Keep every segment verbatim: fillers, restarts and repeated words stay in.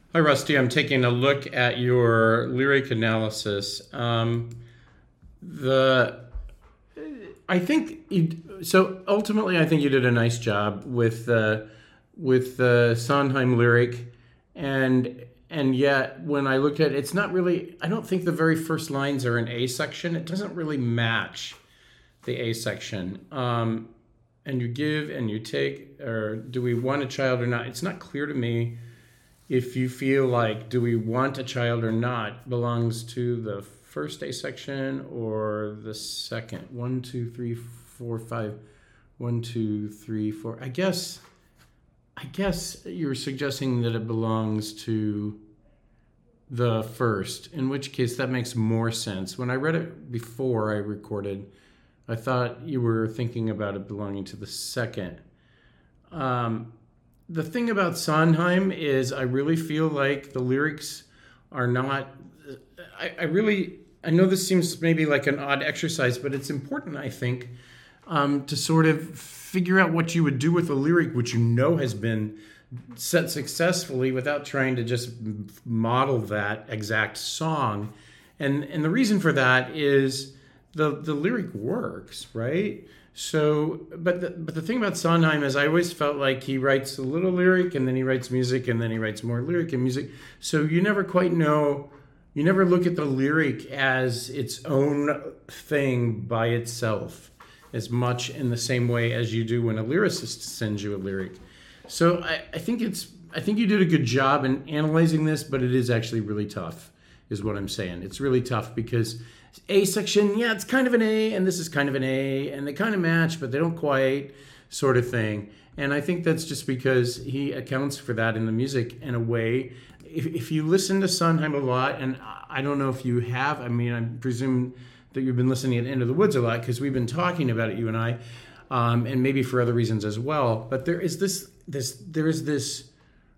Hi, Rusty. I'm taking a look at your lyric analysis. Um, the I think you, so. Ultimately, I think you did a nice job with the with the Sondheim lyric, and and yet when I looked at it, it's not really. I don't think the very first lines are an A section. It doesn't really match the A section. Um, and you give and you take, or do we want a child or not? It's not clear to me if you feel like do we want a child or not belongs to the first A section or the second. One, two, three, four, five. One, two, three, four. I guess I guess you're suggesting that it belongs to the first, in which case that makes more sense. When I read it before I recorded, I thought you were thinking about it belonging to the second. Um, the thing about Sondheim is I really feel like the lyrics are not, I, I really, I know this seems maybe like an odd exercise, but it's important, I think, um, to sort of figure out what you would do with a lyric which you know has been set successfully without trying to just model that exact song. And, and the reason for that is the, the lyric works, right? So, but the, but the thing about Sondheim is I always felt like he writes a little lyric and then he writes music and then he writes more lyric and music. So you never quite know, you never look at the lyric as its own thing by itself as much in the same way as you do when a lyricist sends you a lyric. So I, I think it's, I think you did a good job in analyzing this, but it is actually really tough, is what I'm saying. It's really tough because A section, yeah, it's kind of an A, and this is kind of an A, and they kind of match, but they don't quite, sort of thing. And I think that's just because he accounts for that in the music in a way. If, if you listen to Sondheim a lot, and I don't know if you have, I mean, I presume that you've been listening at Into the Woods a lot because we've been talking about it, you and I, um, and maybe for other reasons as well. But there is this, this, there is this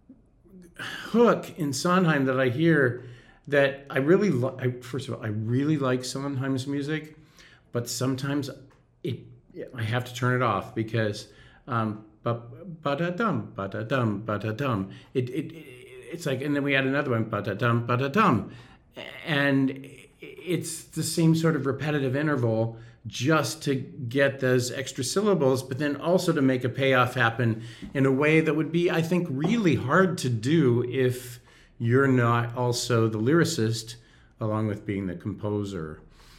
hook in Sondheim that I hear that I really like. First of all, I really like Sondheim's music, but sometimes it I have to turn it off because um, ba-da-dum, ba-da-dum, ba-da-dum. It, it, it's like, and then we add another one, ba-da-dum, ba-da-dum. And it's the same sort of repetitive interval just to get those extra syllables, but then also to make a payoff happen in a way that would be, I think, really hard to do if you're not also the lyricist, along with being the composer.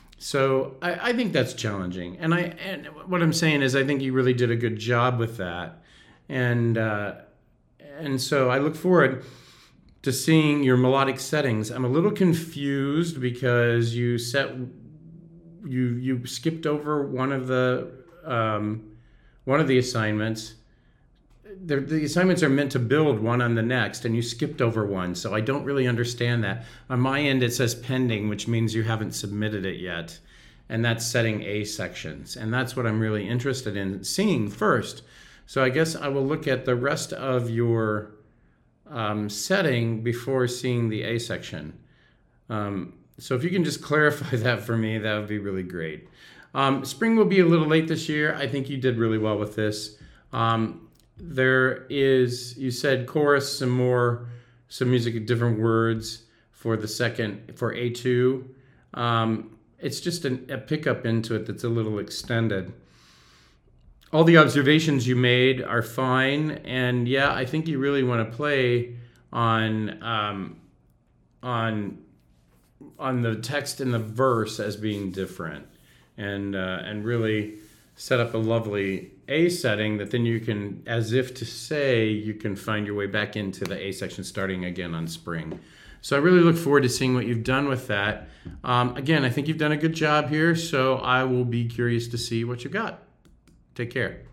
So I, I think that's challenging. And I and what I'm saying is I think you really did a good job with that. And uh, and so I look forward to seeing your melodic settings. I'm a little confused because you set you you skipped over one of the um, one of the assignments. The, the assignments are meant to build one on the next, and you skipped over one, so I don't really understand that. On my end, it says pending, which means you haven't submitted it yet, and that's setting A sections, and that's what I'm really interested in seeing first. So I guess I will look at the rest of your um, setting before seeing the A section. Um, so if you can just clarify that for me, that would be really great. Um, spring will be a little late this year. I think you did really well with this. Um, There is, you said chorus, some more, some music, different words for the second, for A two. Um, it's just an, a pickup into it that's a little extended. All the observations you made are fine. And yeah, I think you really want to play on, um, on, on the text and the verse as being different, and, uh, and really set up a lovely A setting that then you can, as if to say, you can find your way back into the A section starting again on spring. So I really look forward to seeing what you've done with that. Um, again, I think you've done a good job here, so I will be curious to see what you got. Take care.